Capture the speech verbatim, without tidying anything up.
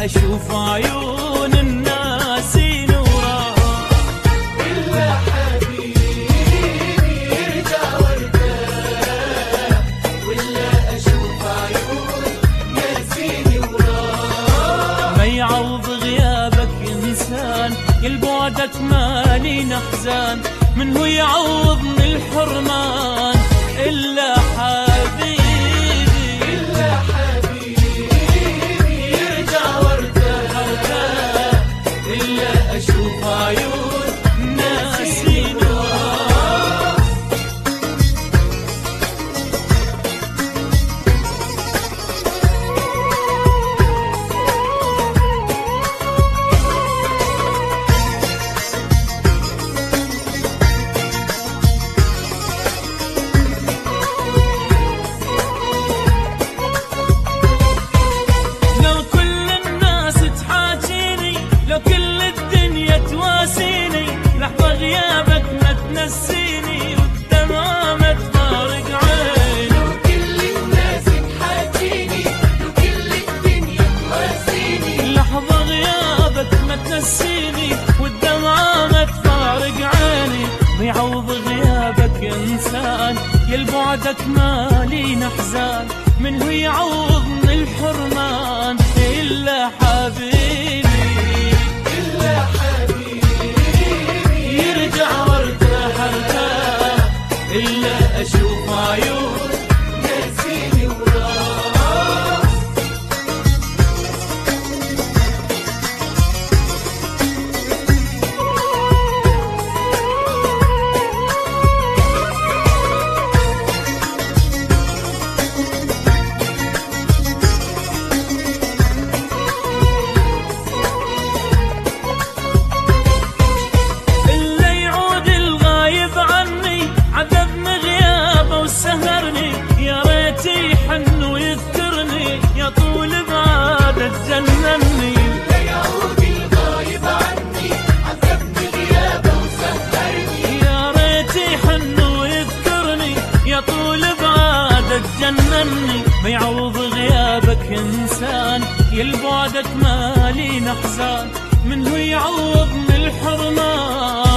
أشوف عيون الناس نورا. إلا حبيبي يرجع وارتاح، ولا أشوف عيون ناسيني وراه. ما يعوض غيابك إنسان، يلبعدك مالي نحزان، من هو يعوضني الحرمان إلا حبيبي. إلا حبيبي يرجع وارتاح، إلا أشوف عيون ناسي نورا. لو كل الناس تحاكيني، لو كل الدنيا تواسيني، لحظة غيابك ما تنسيني والدمعة ما تفارق عيني. لو كل الناس تحاكيني، لو كل الدنيا تواسيني، لحظة غيابك ما تنسيني والدمعة ما تفارق عيني. ما يعوض غيابك إنسان، يلبعدك مالي نحزان، من هو يعوضني الحرمان إلا حبيبي. إلا حبيبي يرجع وارتاح ارتاح، إلا أشوف عيون ناسيني وراه. إلا يعود الغايب عني، عذبني غيابه وسهرني، يا ريت يحن ويذكرني، يا طول بعاده تجنني. لا يعود الغايب عني، عذبني غيابه وسهرني. يا ريت يحن ويذكرني، يا طول بعاده تجنني. ما يعوض غيابك إنسان، يلبعدك مالي نحزان، من هو يعوضني الحرمان